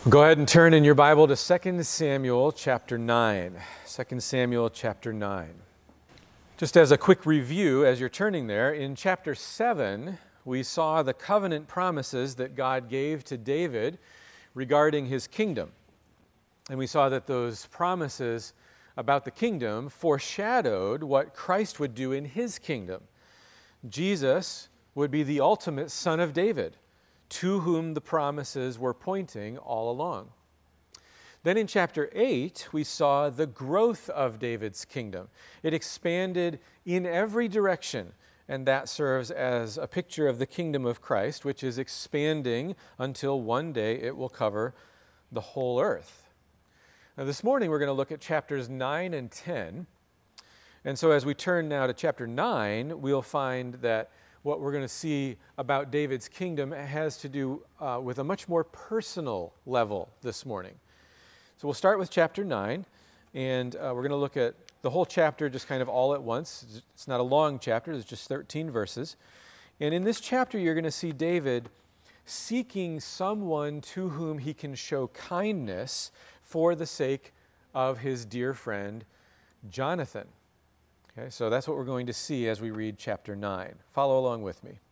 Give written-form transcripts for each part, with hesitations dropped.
Go ahead and turn in your Bible to 2 Samuel chapter 9. 2 Samuel chapter 9. Just as a quick review, as you're turning there, in chapter 7, we saw the covenant promises that God gave to David regarding his kingdom. And we saw that those promises about the kingdom foreshadowed what Christ would do in his kingdom. Jesus would be the ultimate son of David, to whom the promises were pointing all along. Then in chapter 8, we saw the growth of David's kingdom. It expanded in every direction, and that serves as a picture of the kingdom of Christ, which is expanding until one day it will cover the whole earth. Now this morning we're going to look at chapters 9 and 10. And so as we turn now to chapter 9, we'll find that what we're going to see about David's kingdom has to do with a much more personal level this morning. So we'll start with chapter 9, and we're going to look at the whole chapter just kind of all at once. It's not a long chapter, it's just 13 verses. And in this chapter, you're going to see David seeking someone to whom he can show kindness for the sake of his dear friend, Jonathan. Okay, so that's what we're going to see as we read chapter 9. Follow along with me.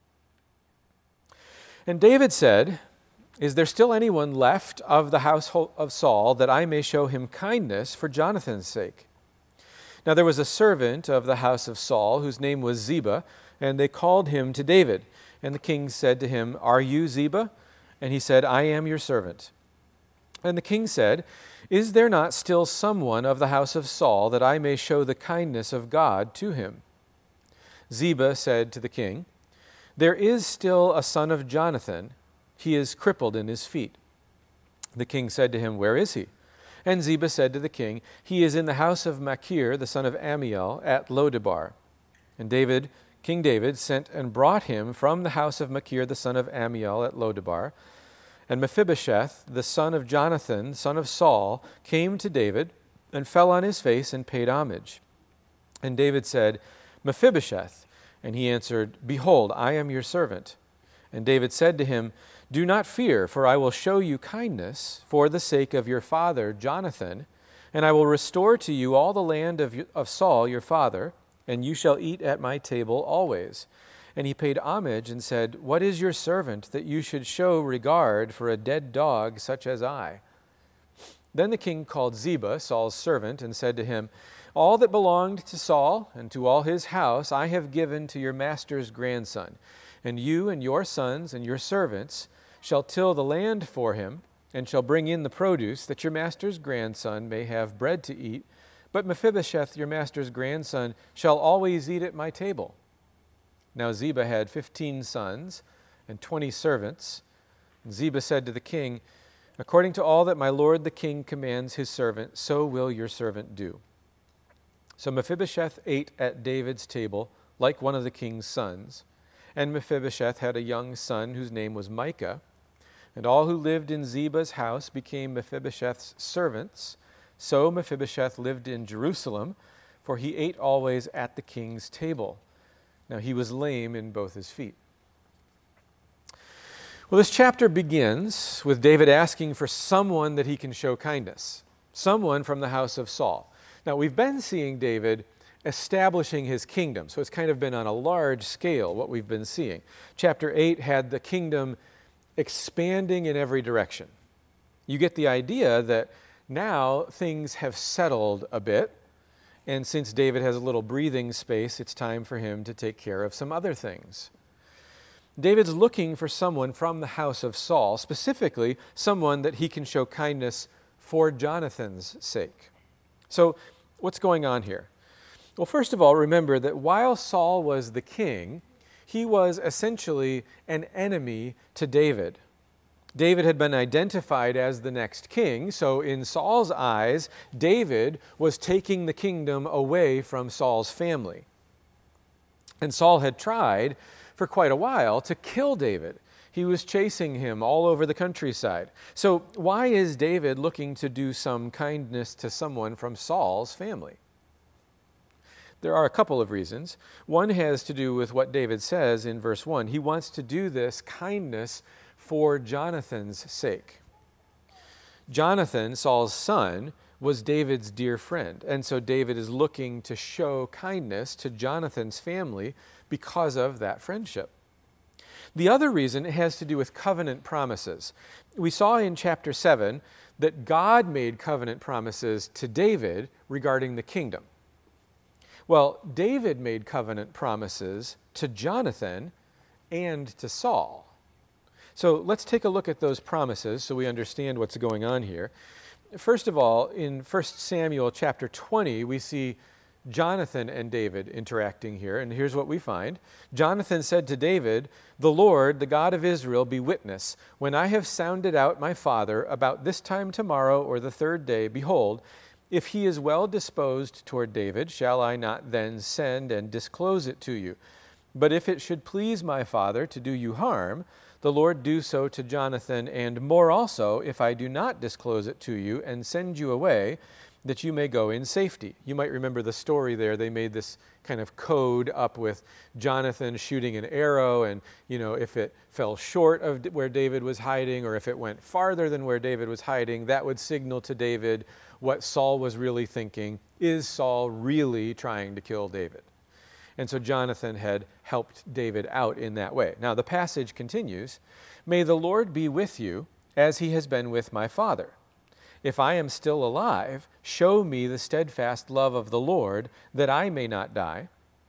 And David said, "Is there still anyone left of the household of Saul that I may show him kindness for Jonathan's sake?" Now there was a servant of the house of Saul whose name was Ziba, and they called him to David. And the king said to him, "Are you Ziba?" And he said, "I am your servant." And the king said, "Is there not still someone of the house of Saul that I may show the kindness of God to him?" Ziba said to the king, "There is still a son of Jonathan. He is crippled in his feet." The king said to him, "Where is he?" And Ziba said to the king, "He is in the house of Machir, the son of Ammiel, at Lodebar." And King David sent and brought him from the house of Machir, the son of Ammiel, at Lodebar. And Mephibosheth, the son of Jonathan, son of Saul, came to David and fell on his face and paid homage. And David said, "Mephibosheth." And he answered, "Behold, I am your servant." And David said to him, "Do not fear, for I will show you kindness for the sake of your father Jonathan, and I will restore to you all the land of Saul your father, and you shall eat at my table always." And he paid homage and said, "What is your servant that you should show regard for a dead dog such as I?" Then the king called Ziba, Saul's servant, and said to him, "All that belonged to Saul and to all his house I have given to your master's grandson, and you and your sons and your servants shall till the land for him, and shall bring in the produce, that your master's grandson may have bread to eat. But Mephibosheth, your master's grandson, shall always eat at my table." Now Ziba had 15 sons and 20 servants. And Ziba said to the king, "According to all that my lord the king commands his servant, so will your servant do." So Mephibosheth ate at David's table like one of the king's sons. And Mephibosheth had a young son whose name was Micah. And all who lived in Ziba's house became Mephibosheth's servants. So Mephibosheth lived in Jerusalem, for he ate always at the king's table. Now he was lame in both his feet. Well, this chapter begins with David asking for someone that he can show kindness, someone from the house of Saul. Now we've been seeing David establishing his kingdom, so it's kind of been on a large scale what we've been seeing. Chapter 8 had the kingdom expanding in every direction. You get the idea that now things have settled a bit. And since David has a little breathing space, it's time for him to take care of some other things. David's looking for someone from the house of Saul, specifically someone that he can show kindness for Jonathan's sake. So what's going on here? Well, first of all, remember that while Saul was the king, he was essentially an enemy to David. David had been identified as the next king, so in Saul's eyes, David was taking the kingdom away from Saul's family. And Saul had tried for quite a while to kill David. He was chasing him all over the countryside. So why is David looking to do some kindness to someone from Saul's family? There are a couple of reasons. One has to do with what David says in verse 1. He wants to do this kindness for Jonathan's sake. Jonathan, Saul's son, was David's dear friend. And so David is looking to show kindness to Jonathan's family because of that friendship. The other reason has to do with covenant promises. We saw in chapter 7 that God made covenant promises to David regarding the kingdom. Well, David made covenant promises to Jonathan and to Saul. So let's take a look at those promises so we understand what's going on here. First of all, in 1 Samuel chapter 20, we see Jonathan and David interacting here, and here's what we find. Jonathan said to David, "The Lord, the God of Israel, be witness. When I have sounded out my father about this time tomorrow or the third day, behold, if he is well disposed toward David, shall I not then send and disclose it to you? But if it should please my father to do you harm, the Lord do so to Jonathan, and more also, if I do not disclose it to you and send you away, that you may go in safety." You might remember the story there. They made this kind of code up with Jonathan shooting an arrow, and if it fell short of where David was hiding, or if it went farther than where David was hiding, that would signal to David what Saul was really thinking. Is Saul really trying to kill David? And so Jonathan had helped David out in that way. Now the passage continues, "May the Lord be with you as he has been with my father. If I am still alive, show me the steadfast love of the Lord, that I may not die.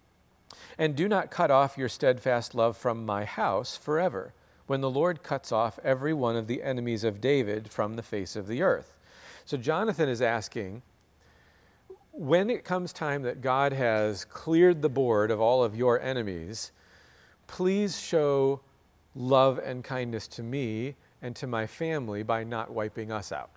And do not cut off your steadfast love from my house forever, when the Lord cuts off every one of the enemies of David from the face of the earth." So Jonathan is asking, when it comes time that God has cleared the board of all of your enemies, please show love and kindness to me and to my family by not wiping us out.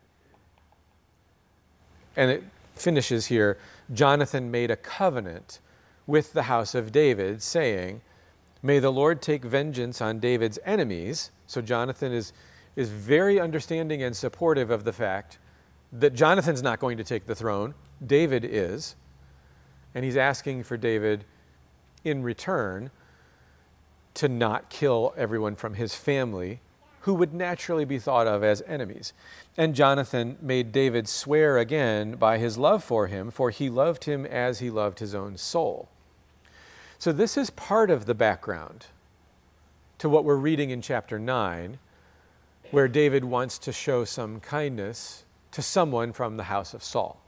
And it finishes here, Jonathan made a covenant with the house of David, saying, "May the Lord take vengeance on David's enemies." So Jonathan is very understanding and supportive of the fact that Jonathan's not going to take the throne. David is. And he's asking for David, in return, to not kill everyone from his family who would naturally be thought of as enemies. And Jonathan made David swear again by his love for him, for he loved him as he loved his own soul. So this is part of the background to what we're reading in chapter 9, where David wants to show some kindness to someone from the house of Saul.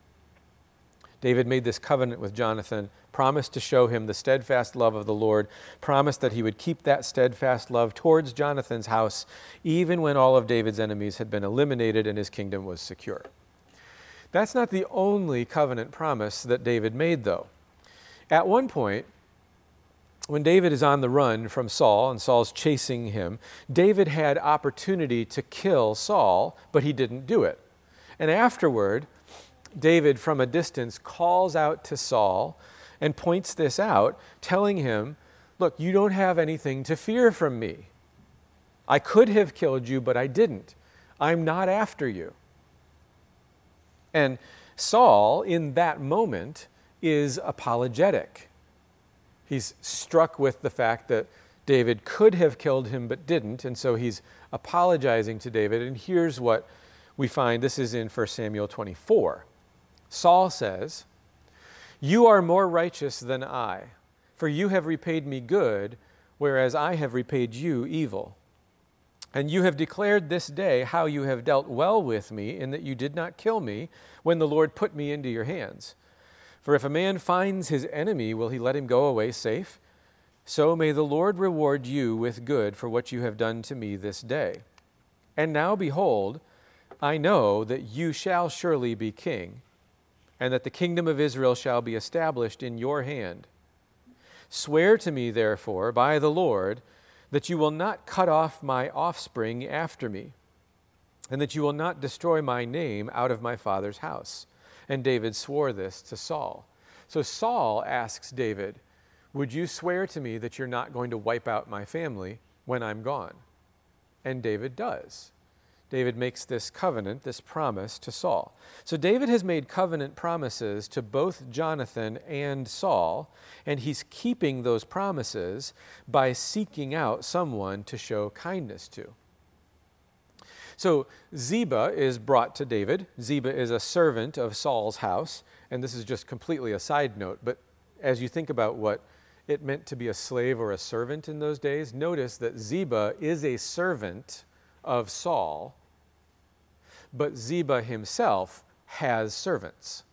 David made this covenant with Jonathan, promised to show him the steadfast love of the Lord, promised that he would keep that steadfast love towards Jonathan's house, even when all of David's enemies had been eliminated and his kingdom was secure. That's not the only covenant promise that David made, though. At one point, when David is on the run from Saul and Saul's chasing him, David had opportunity to kill Saul, but he didn't do it. And afterward, David, from a distance, calls out to Saul and points this out, telling him, "Look, you don't have anything to fear from me. I could have killed you, but I didn't. I'm not after you." And Saul, in that moment, is apologetic. He's struck with the fact that David could have killed him but didn't, and so he's apologizing to David. And here's what we find. This is in 1 Samuel 24. Saul says, "You are more righteous than I, for you have repaid me good, whereas I have repaid you evil. And you have declared this day how you have dealt well with me, in that you did not kill me when the Lord put me into your hands. For if a man finds his enemy, will he let him go away safe? So may the Lord reward you with good for what you have done to me this day. And now behold, I know that you shall surely be king, and that the kingdom of Israel shall be established in your hand. Swear to me, therefore, by the Lord, that you will not cut off my offspring after me, and that you will not destroy my name out of my father's house." And David swore this to Saul. So Saul asks David, "Would you swear to me that you're not going to wipe out my family when I'm gone?" And David does. David makes this covenant, this promise to Saul. So David has made covenant promises to both Jonathan and Saul, and he's keeping those promises by seeking out someone to show kindness to. So Ziba is brought to David. Ziba is a servant of Saul's house, and this is just completely a side note, but as you think about what it meant to be a slave or a servant in those days, notice that Ziba is a servant of Saul, but Ziba himself has servants.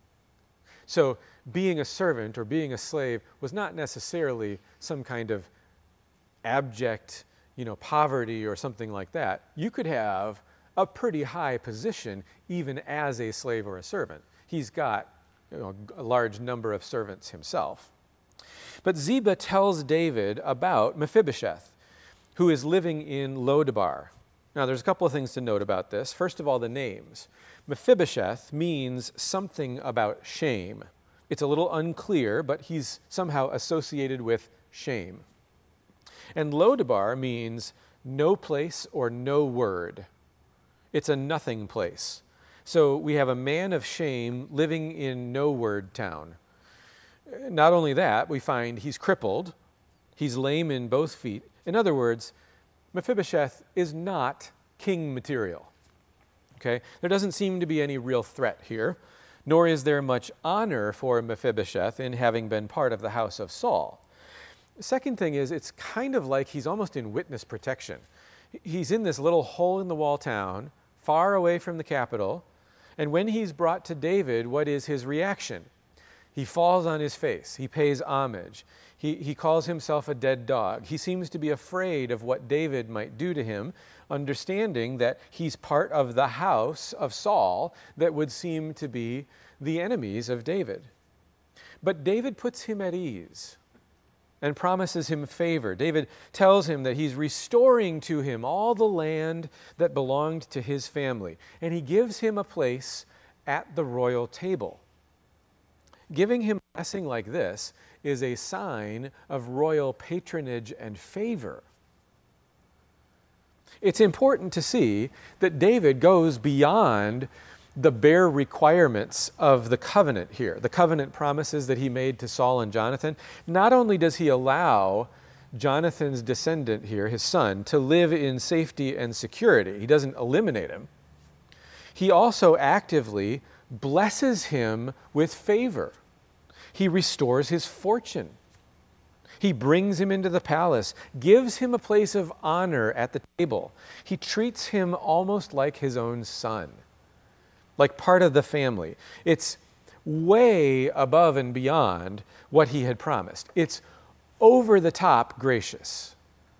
So being a servant or being a slave was not necessarily some kind of abject, poverty or something like that. You could have a pretty high position even as a slave or a servant. He's got a large number of servants himself. But Ziba tells David about Mephibosheth, who is living in Lodabar. Now, there's a couple of things to note about this. First of all, the names. Mephibosheth means something about shame. It's a little unclear, but he's somehow associated with shame. And Lodabar means no place or no word. It's a nothing place. So we have a man of shame living in no word town. Not only that, we find he's crippled, he's lame in both feet. In other words, Mephibosheth is not king material. Okay? There doesn't seem to be any real threat here, nor is there much honor for Mephibosheth in having been part of the house of Saul. The second thing is, it's kind of like he's almost in witness protection. He's in this little hole-in-the-wall town, far away from the capital, and when he's brought to David, what is his reaction? He falls on his face. He pays homage. He calls himself a dead dog. He seems to be afraid of what David might do to him, understanding that he's part of the house of Saul that would seem to be the enemies of David. But David puts him at ease and promises him favor. David tells him that he's restoring to him all the land that belonged to his family, and he gives him a place at the royal table. Giving him a blessing like this is a sign of royal patronage and favor. It's important to see that David goes beyond the bare requirements of the covenant here, the covenant promises that he made to Saul and Jonathan. Not only does he allow Jonathan's descendant here, his son, to live in safety and security, he doesn't eliminate him, he also actively blesses him with favor. He restores his fortune. He brings him into the palace, gives him a place of honor at the table. He treats him almost like his own son, like part of the family. It's way above and beyond what he had promised. It's over the top gracious.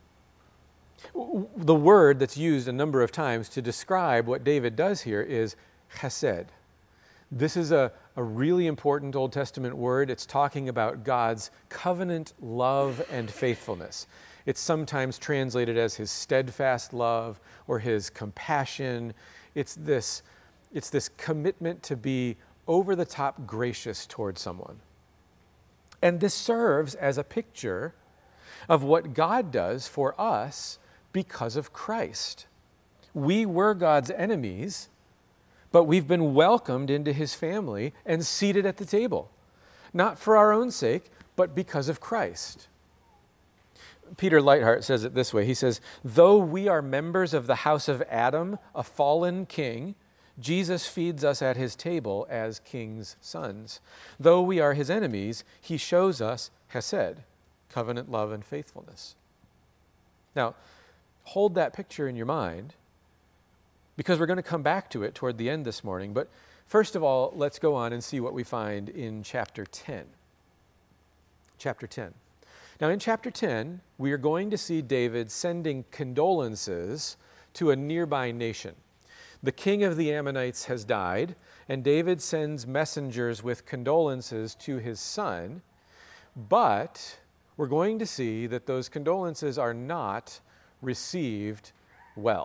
The word that's used a number of times to describe what David does here is chesed. This is a really important Old Testament word. It's talking about God's covenant love and faithfulness. It's sometimes translated as his steadfast love or his compassion. It's this commitment to be over-the-top gracious towards someone. And this serves as a picture of what God does for us because of Christ. We were God's enemies, but we've been welcomed into his family and seated at the table, not for our own sake, but because of Christ. Peter Leithart says it this way. He says, though we are members of the house of Adam, a fallen king, Jesus feeds us at his table as king's sons. Though we are his enemies, he shows us chesed, covenant love and faithfulness. Now, hold that picture in your mind, because we're going to come back to it toward the end this morning. But first of all, let's go on and see what we find in chapter 10. Chapter 10. Now, in chapter 10, we are going to see David sending condolences to a nearby nation. The king of the Ammonites has died, and David sends messengers with condolences to his son, but we're going to see that those condolences are not received well.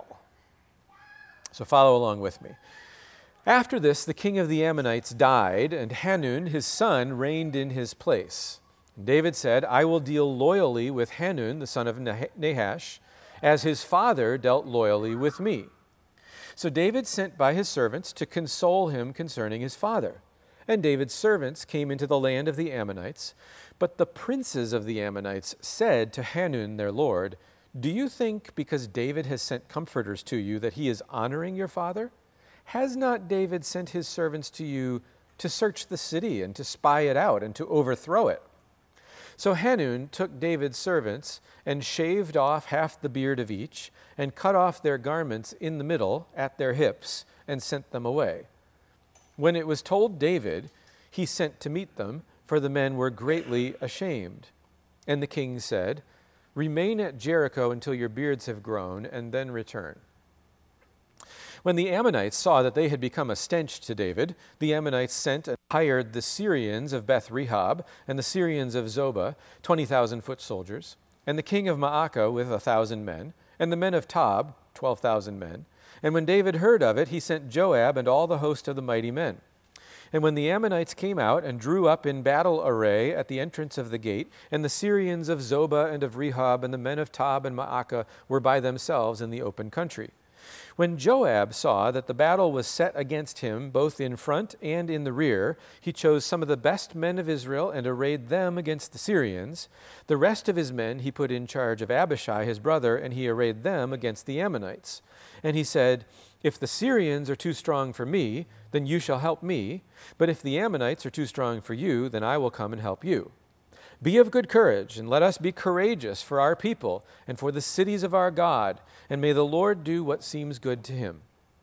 So follow along with me. After this, the king of the Ammonites died, and Hanun, his son, reigned in his place. And David said, I will deal loyally with Hanun, the son of Nahash, as his father dealt loyally with me. So David sent by his servants to console him concerning his father. And David's servants came into the land of the Ammonites. But the princes of the Ammonites said to Hanun their lord, Do you think because David has sent comforters to you that he is honoring your father? Has not David sent his servants to you to search the city and to spy it out and to overthrow it?" So Hanun took David's servants and shaved off half the beard of each and cut off their garments in the middle at their hips and sent them away. When it was told David, he sent to meet them, for the men were greatly ashamed. And the king said, "Remain at Jericho until your beards have grown, and then return." When the Ammonites saw that they had become a stench to David, the Ammonites sent and hired the Syrians of Beth-rehob and the Syrians of Zobah, 20,000 foot soldiers, and the king of Maacah with 1,000 men, and the men of Tob, 12,000 men. And when David heard of it, he sent Joab and all the host of the mighty men. And when the Ammonites came out and drew up in battle array at the entrance of the gate, and the Syrians of Zobah and of Rehob and the men of Tob and Maacah were by themselves in the open country. When Joab saw that the battle was set against him both in front and in the rear, he chose some of the best men of Israel and arrayed them against the Syrians. The rest of his men he put in charge of Abishai his brother, and he arrayed them against the Ammonites. And he said, "If the Syrians are too strong for me, then you shall help me. But if the Ammonites are too strong for you, then I will come and help you. Be of good courage, and let us be courageous for our people and for the cities of our God, and may the Lord do what seems good to him."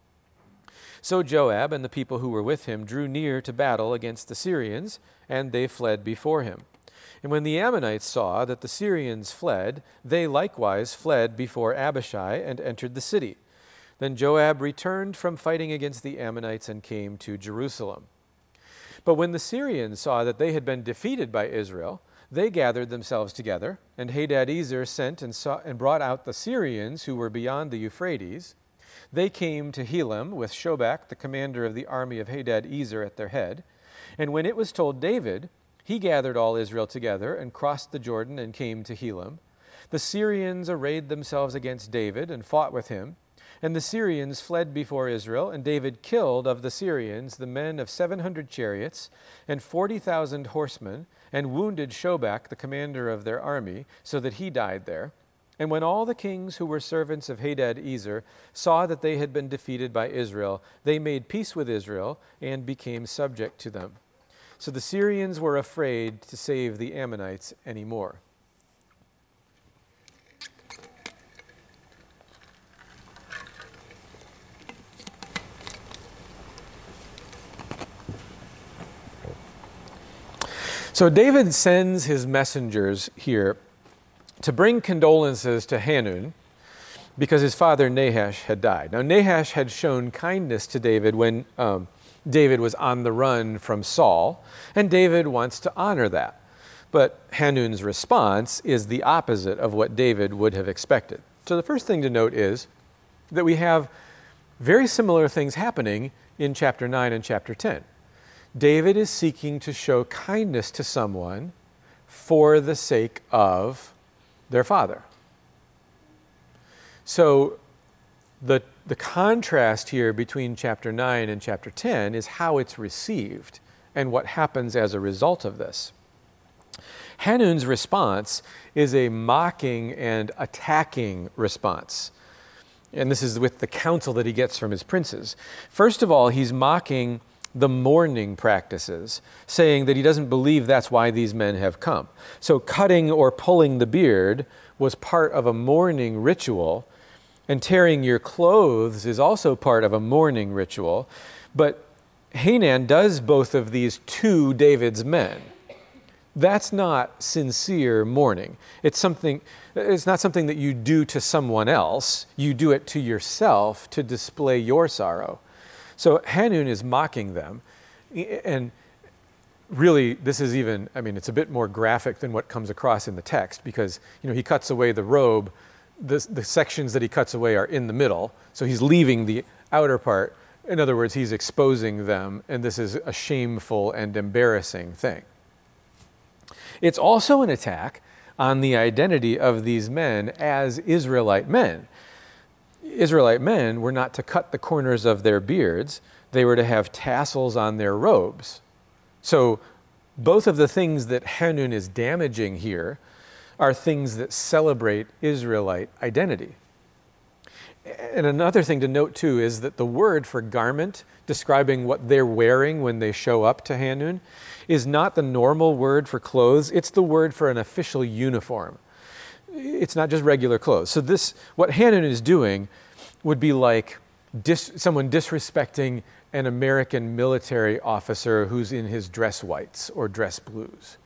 So Joab and the people who were with him drew near to battle against the Syrians, and they fled before him. And when the Ammonites saw that the Syrians fled, they likewise fled before Abishai and entered the city. Then Joab returned from fighting against the Ammonites and came to Jerusalem. But when the Syrians saw that they had been defeated by Israel, they gathered themselves together, and Hadadezer sent and brought out the Syrians who were beyond the Euphrates. They came to Helam with Shobach, the commander of the army of Hadadezer, at their head. And when it was told David, he gathered all Israel together and crossed the Jordan and came to Helam. The Syrians arrayed themselves against David and fought with him. And the Syrians fled before Israel, and David killed of the Syrians the men of 700 chariots and 40,000 horsemen, and wounded Shobach, the commander of their army, so that he died there. And when all the kings who were servants of Hadadezer saw that they had been defeated by Israel, they made peace with Israel and became subject to them. So the Syrians were afraid to save the Ammonites anymore. So David sends his messengers here to bring condolences to Hanun because his father Nahash had died. Now Nahash had shown kindness to David when David was on the run from Saul, and David wants to honor that. But Hanun's response is the opposite of what David would have expected. So the first thing to note is that we have very similar things happening in chapter 9 and chapter 10. David is seeking to show kindness to someone for the sake of their father. So the contrast here between chapter 9 and chapter 10 is how it's received and what happens as a result of this. Hanun's response is a mocking and attacking response. And this is with the counsel that he gets from his princes. First of all, he's mocking the mourning practices, saying that he doesn't believe that's why these men have come. So cutting or pulling the beard was part of a mourning ritual, and tearing your clothes is also part of a mourning ritual. But Hanan does both of these to David's men. That's not sincere mourning. It's not something that you do to someone else. You do it to yourself to display your sorrow. So Hanun is mocking them, and really this is even, it's a bit more graphic than what comes across in the text, because he cuts away the robe. The sections that he cuts away are in the middle, so he's leaving the outer part. In other words, he's exposing them, and this is a shameful and embarrassing thing. It's also an attack on the identity of these men as Israelite men. Israelite men were not to cut the corners of their beards. They were to have tassels on their robes. So both of the things that Hanun is damaging here are things that celebrate Israelite identity. And another thing to note too is that the word for garment, describing what they're wearing when they show up to Hanun, is not the normal word for clothes. It's the word for an official uniform. It's not just regular clothes. So what Hanun is doing would be like someone disrespecting an American military officer who's in his dress whites or dress blues.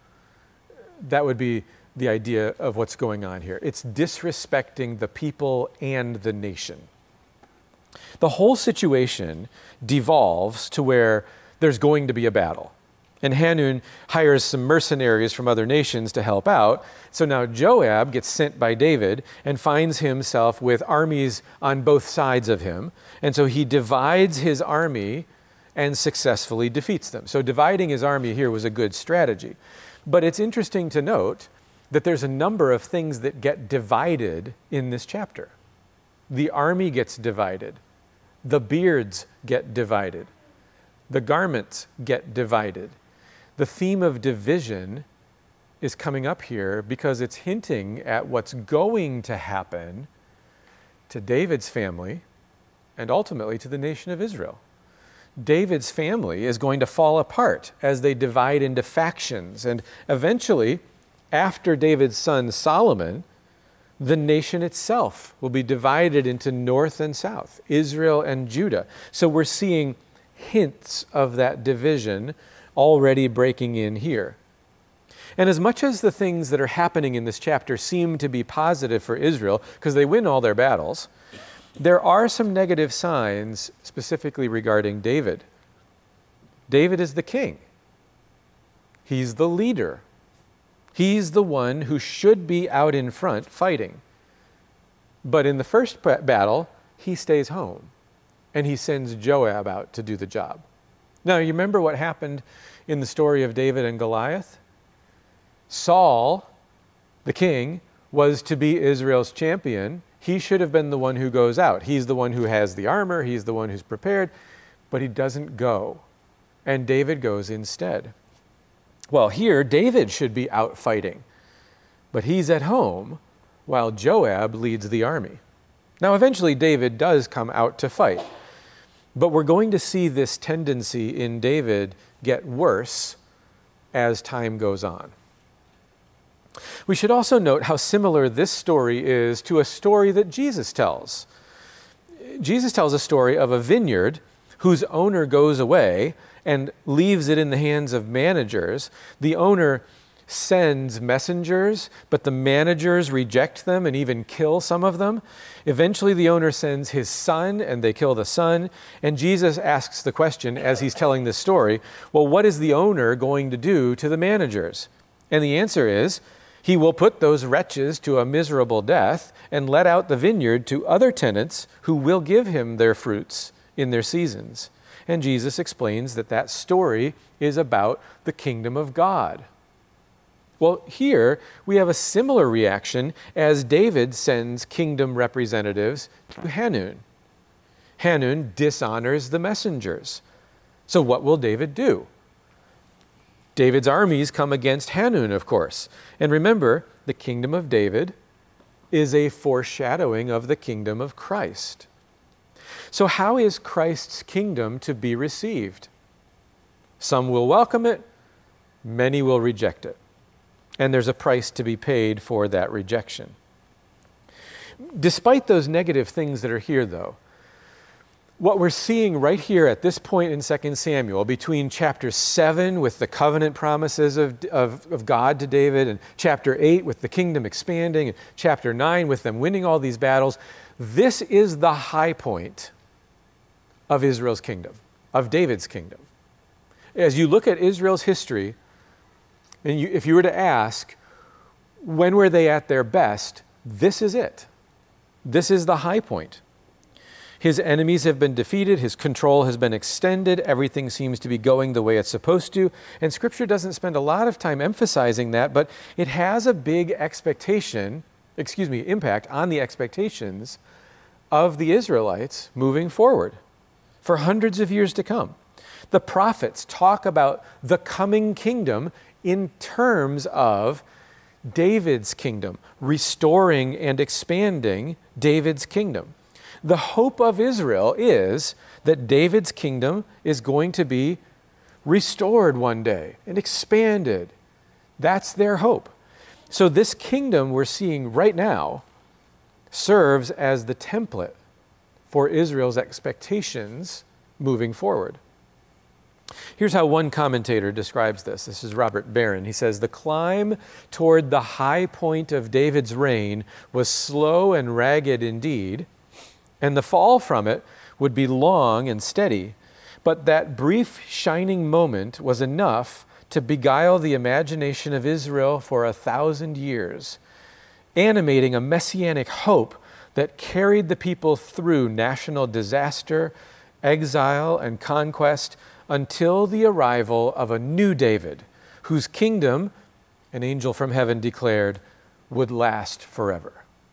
That would be the idea of what's going on here. It's disrespecting the people and the nation. The whole situation devolves to where there's going to be a battle. And Hanun hires some mercenaries from other nations to help out. So now Joab gets sent by David and finds himself with armies on both sides of him. And so he divides his army and successfully defeats them. So dividing his army here was a good strategy. But it's interesting to note that there's a number of things that get divided in this chapter. The army gets divided. The beards get divided. The garments get divided. The theme of division is coming up here because it's hinting at what's going to happen to David's family and ultimately to the nation of Israel. David's family is going to fall apart as they divide into factions, and eventually, after David's son Solomon, the nation itself will be divided into north and south, Israel and Judah. So we're seeing hints of that division already breaking in here. And as much as the things that are happening in this chapter seem to be positive for Israel, because they win all their battles, there are some negative signs specifically regarding David. David is the king. He's the leader. He's the one who should be out in front fighting. But in the first battle, he stays home and he sends Joab out to do the job. Now, you remember what happened in the story of David and Goliath? Saul, the king, was to be Israel's champion. He should have been the one who goes out. He's the one who has the armor. He's the one who's prepared, but he doesn't go. And David goes instead. Well, here, David should be out fighting, but he's at home while Joab leads the army. Now, eventually, David does come out to fight, but we're going to see this tendency in David get worse as time goes on. We should also note how similar this story is to a story that Jesus tells. Jesus tells a story of a vineyard whose owner goes away and leaves it in the hands of managers. The owner sends messengers, but the managers reject them and even kill some of them. Eventually, the owner sends his son, and they kill the son. And Jesus asks the question as he's telling this story, well, what is the owner going to do to the managers? And the answer is, he will put those wretches to a miserable death and let out the vineyard to other tenants who will give him their fruits in their seasons. And Jesus explains that that story is about the kingdom of God. Well, here we have a similar reaction as David sends kingdom representatives to Hanun. Hanun dishonors the messengers. So what will David do? David's armies come against Hanun, of course. And remember, the kingdom of David is a foreshadowing of the kingdom of Christ. So how is Christ's kingdom to be received? Some will welcome it, many will reject it. And there's a price to be paid for that rejection. Despite those negative things that are here, though, what we're seeing right here at this point in 2 Samuel, between chapter 7 with the covenant promises of God to David, and chapter 8 with the kingdom expanding, and chapter 9 with them winning all these battles, this is the high point of Israel's kingdom, of David's kingdom. As you look at Israel's history, and if you were to ask, when were they at their best, this is it. This is the high point. His enemies have been defeated. His control has been extended. Everything seems to be going the way it's supposed to. And Scripture doesn't spend a lot of time emphasizing that, but it has a big impact on the expectations of the Israelites moving forward for hundreds of years to come. The prophets talk about the coming kingdom in terms of David's kingdom, restoring and expanding David's kingdom. The hope of Israel is that David's kingdom is going to be restored one day and expanded. That's their hope. So this kingdom we're seeing right now serves as the template for Israel's expectations moving forward. Here's how one commentator describes this. This is Robert Barron. He says, "The climb toward the high point of David's reign was slow and ragged indeed, and the fall from it would be long and steady. But that brief shining moment was enough to beguile the imagination of Israel for 1,000 years, animating a messianic hope that carried the people through national disaster, exile, and conquest until the arrival of a new David, whose kingdom, an angel from heaven declared, would last forever."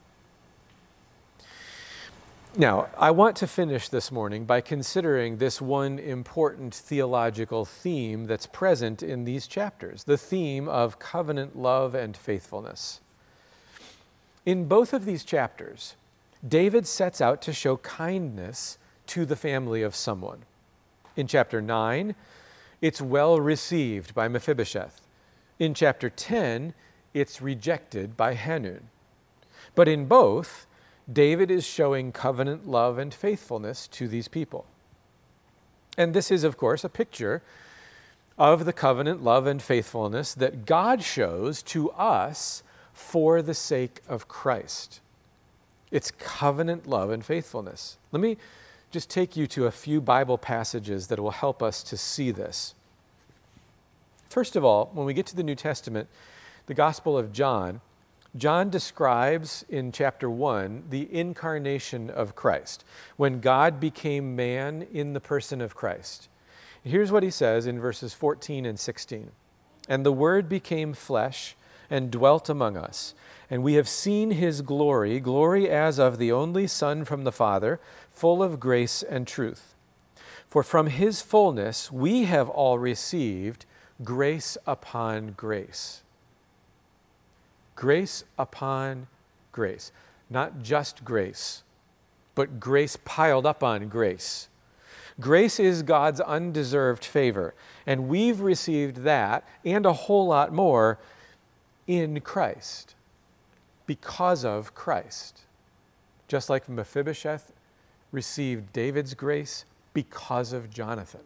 Now, I want to finish this morning by considering this one important theological theme that's present in these chapters, the theme of covenant love and faithfulness. In both of these chapters, David sets out to show kindness to the family of someone. In chapter 9, it's well received by Mephibosheth. In chapter 10, it's rejected by Hanun. But in both, David is showing covenant love and faithfulness to these people. And this is, of course, a picture of the covenant love and faithfulness that God shows to us for the sake of Christ. It's covenant love and faithfulness. Let me just take you to a few Bible passages that will help us to see this. First of all, when we get to the New Testament, the Gospel of John, John describes in chapter 1 the incarnation of Christ, when God became man in the person of Christ. Here's what he says in verses 14 and 16. "And the Word became flesh and dwelt among us, and we have seen his glory, glory as of the only Son from the Father, full of grace and truth. For from his fullness we have all received grace upon grace." Grace upon grace. Not just grace, but grace piled up on grace. Grace is God's undeserved favor, and we've received that and a whole lot more in Christ, because of Christ. Just like Mephibosheth received David's grace because of Jonathan.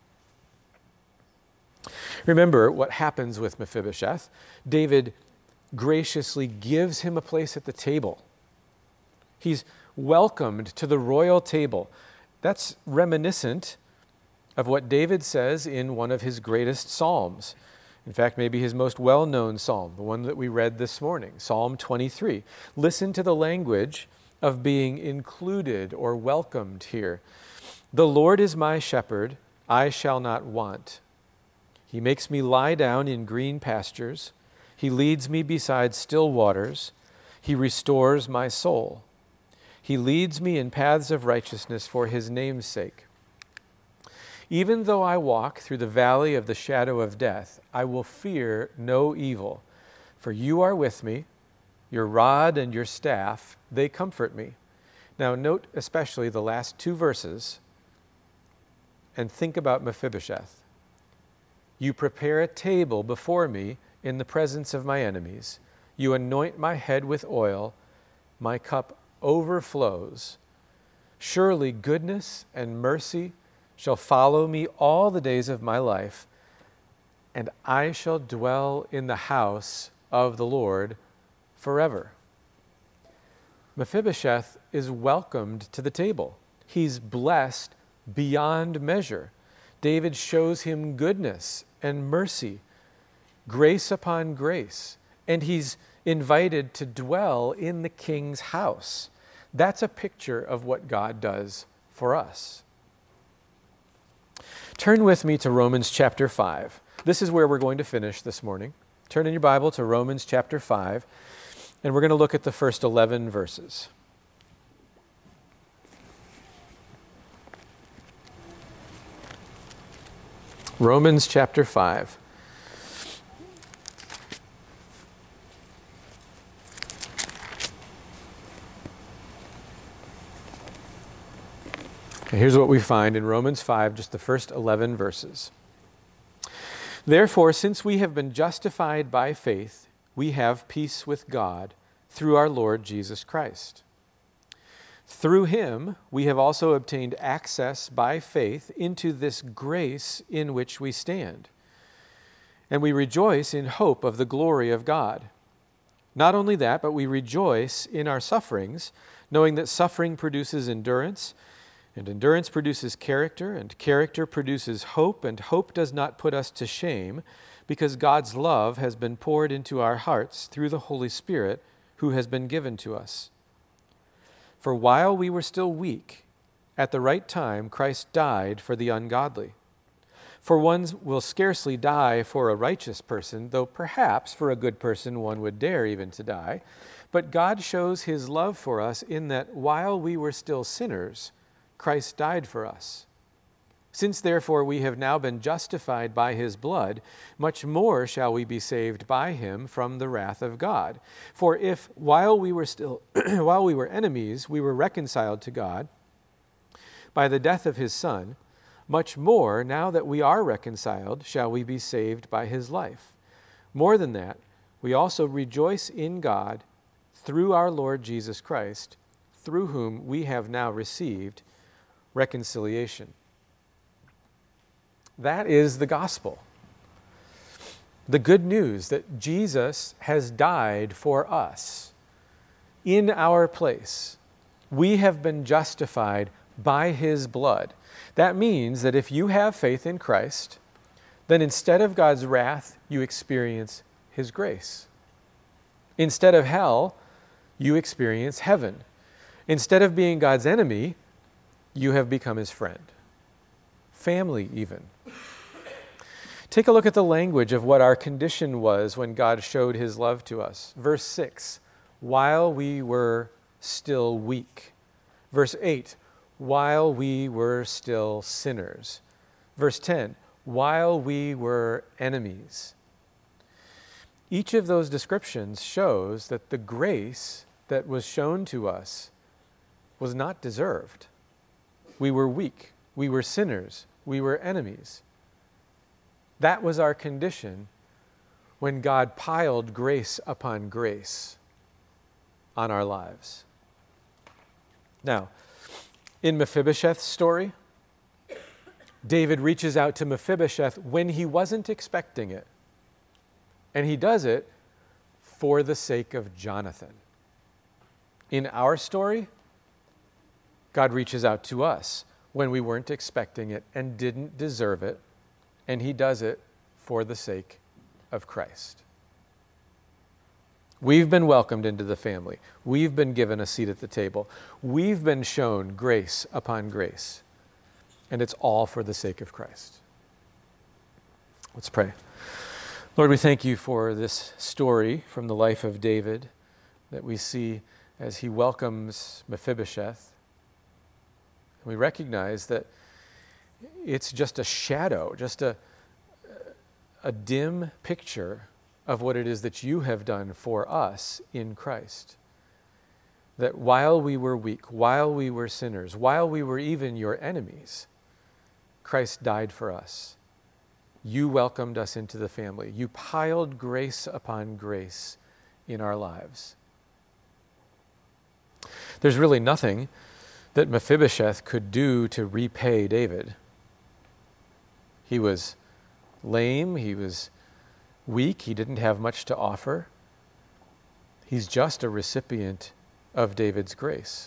Remember what happens with Mephibosheth. David graciously gives him a place at the table. He's welcomed to the royal table. That's reminiscent of what David says in one of his greatest psalms. In fact, maybe his most well-known psalm, the one that we read this morning, Psalm 23. Listen to the language of being included or welcomed here. "The Lord is my shepherd, I shall not want. He makes me lie down in green pastures. He leads me beside still waters. He restores my soul. He leads me in paths of righteousness for his name's sake. Even though I walk through the valley of the shadow of death, I will fear no evil, for you are with me. Your rod and your staff, they comfort me." Now note especially the last two verses and think about Mephibosheth. "You prepare a table before me in the presence of my enemies. You anoint my head with oil. My cup overflows. Surely goodness and mercy shall follow me all the days of my life, and I shall dwell in the house of the Lord forever." Mephibosheth is welcomed to the table. He's blessed beyond measure. David shows him goodness and mercy, grace upon grace, and he's invited to dwell in the king's house. That's a picture of what God does for us. Turn with me to Romans chapter 5. This is where we're going to finish this morning. Turn in your Bible to Romans chapter 5, and we're going to look at the first 11 verses. Romans chapter 5. Here's what we find in Romans 5, just the first 11 verses. Therefore, since we have been justified by faith, we have peace with God through our Lord Jesus Christ. Through him, we have also obtained access by faith into this grace in which we stand. And we rejoice in hope of the glory of God. Not only that, but we rejoice in our sufferings, knowing that suffering produces endurance, and endurance produces character, and character produces hope, and hope does not put us to shame, because God's love has been poured into our hearts through the Holy Spirit who has been given to us. For while we were still weak, at the right time Christ died for the ungodly. For one will scarcely die for a righteous person, though perhaps for a good person one would dare even to die. But God shows his love for us in that while we were still sinners, Christ died for us. Since therefore we have now been justified by his blood, much more shall we be saved by him from the wrath of God. For if while we were enemies, we were reconciled to God by the death of his Son, much more, now that we are reconciled, shall we be saved by his life. More than that, we also rejoice in God through our Lord Jesus Christ, through whom we have now received reconciliation. That is the gospel. The good news that Jesus has died for us in our place. We have been justified by his blood. That means that if you have faith in Christ, then instead of God's wrath, you experience his grace. Instead of hell, you experience heaven. Instead of being God's enemy, you have become his friend. Family even. Take a look at the language of what our condition was when God showed his love to us. Verse 6, while we were still weak. Verse 8, while we were still sinners. Verse 10, while we were enemies. Each of those descriptions shows that the grace that was shown to us was not deserved. We were weak. We were sinners. We were enemies. That was our condition when God piled grace upon grace on our lives. Now, in Mephibosheth's story, David reaches out to Mephibosheth when he wasn't expecting it. And he does it for the sake of Jonathan. In our story, God reaches out to us when we weren't expecting it and didn't deserve it, and he does it for the sake of Christ. We've been welcomed into the family. We've been given a seat at the table. We've been shown grace upon grace, and it's all for the sake of Christ. Let's pray. Lord, we thank you for this story from the life of David that we see as he welcomes Mephibosheth. We recognize that it's just a shadow, just a dim picture of what it is that you have done for us in Christ. That while we were weak, while we were sinners, while we were even your enemies, Christ died for us. You welcomed us into the family. You piled grace upon grace in our lives. There's really nothing that Mephibosheth could do to repay David. He was lame, he was weak, he didn't have much to offer. He's just a recipient of David's grace.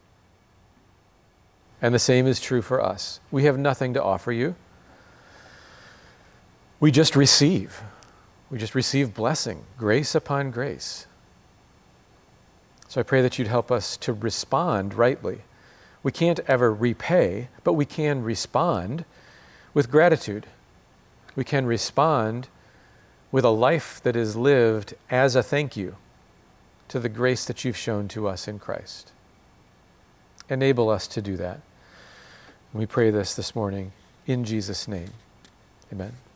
And the same is true for us. We have nothing to offer you. We just receive. We just receive blessing, grace upon grace. So I pray that you'd help us to respond rightly. We can't ever repay, but we can respond with gratitude. We can respond with a life that is lived as a thank you to the grace that you've shown to us in Christ. Enable us to do that. We pray this morning in Jesus' name. Amen.